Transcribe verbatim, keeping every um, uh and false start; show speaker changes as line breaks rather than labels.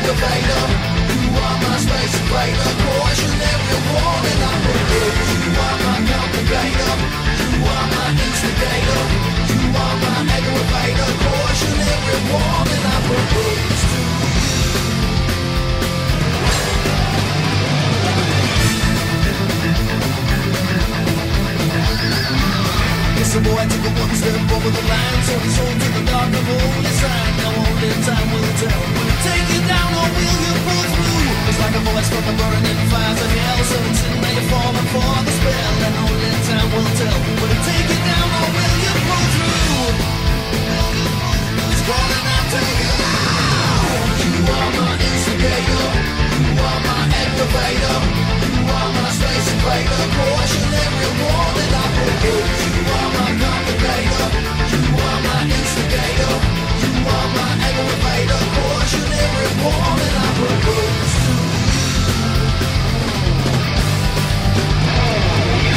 aggravator. You are my space invader, cautionary warning. I propose. You are my complicator. You are my instigator. You are my aggravator, cautionary warning. I propose to Yes, the boy took a one step over the line, sold his soul to the dark of holy sign. Now only time will tell. Will it take you down or will you pull through? It's like a voice from the burning fires of hell, so it's in there you're falling for the spell. And only time will tell. Will it take you down or will you pull through? It's calling